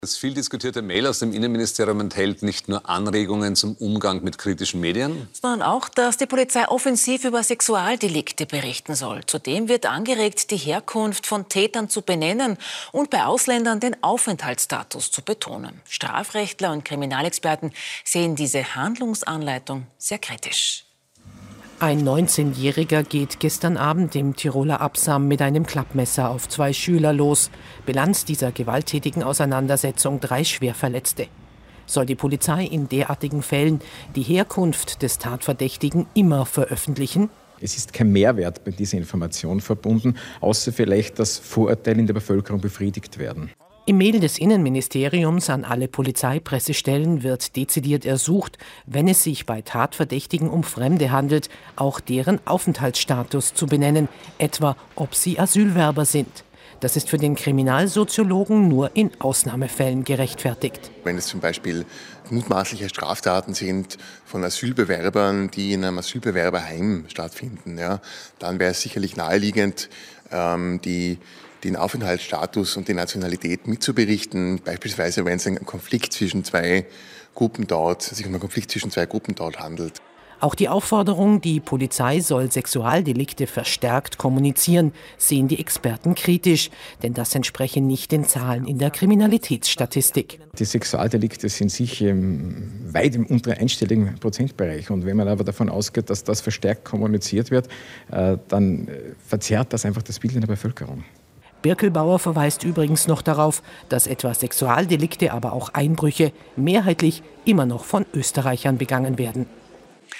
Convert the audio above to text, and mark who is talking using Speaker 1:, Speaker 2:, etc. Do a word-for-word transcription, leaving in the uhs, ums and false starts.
Speaker 1: Das viel diskutierte Mail aus dem Innenministerium enthält nicht nur Anregungen zum Umgang mit kritischen Medien,
Speaker 2: sondern auch, dass die Polizei offensiv über Sexualdelikte berichten soll. Zudem wird angeregt, die Herkunft von Tätern zu benennen und bei Ausländern den Aufenthaltsstatus zu betonen. Strafrechtler und Kriminalexperten sehen diese Handlungsanleitung sehr kritisch.
Speaker 3: Ein neunzehnjähriger geht gestern Abend im Tiroler Absam mit einem Klappmesser auf zwei Schüler los. Bilanz dieser gewalttätigen Auseinandersetzung: drei Schwerverletzte. Soll die Polizei in derartigen Fällen die Herkunft des Tatverdächtigen immer veröffentlichen?
Speaker 4: Es ist kein Mehrwert bei dieser Information verbunden, außer vielleicht, dass Vorurteile in der Bevölkerung befriedigt werden.
Speaker 3: Im Mail des Innenministeriums an alle Polizeipressestellen wird dezidiert ersucht, wenn es sich bei Tatverdächtigen um Fremde handelt, auch deren Aufenthaltsstatus zu benennen, etwa ob sie Asylwerber sind. Das ist für den Kriminalsoziologen nur in Ausnahmefällen gerechtfertigt.
Speaker 5: Wenn es zum Beispiel mutmaßliche Straftaten sind von Asylbewerbern, die in einem Asylbewerberheim stattfinden, ja, dann wäre es sicherlich naheliegend, ähm, die den Aufenthaltsstatus und die Nationalität mitzuberichten, beispielsweise wenn es einen Konflikt zwischen zwei Gruppen dort, sich um einen Konflikt zwischen zwei Gruppen dort handelt.
Speaker 3: Auch die Aufforderung, die Polizei soll Sexualdelikte verstärkt kommunizieren, sehen die Experten kritisch, denn das entspreche nicht den Zahlen in der Kriminalitätsstatistik.
Speaker 4: Die Sexualdelikte sind sicher weit im unteren einstelligen Prozentbereich. Und wenn man aber davon ausgeht, dass das verstärkt kommuniziert wird, dann verzerrt das einfach das Bild in der Bevölkerung.
Speaker 3: Birkelbauer verweist übrigens noch darauf, dass etwa Sexualdelikte, aber auch Einbrüche mehrheitlich immer noch von Österreichern begangen werden.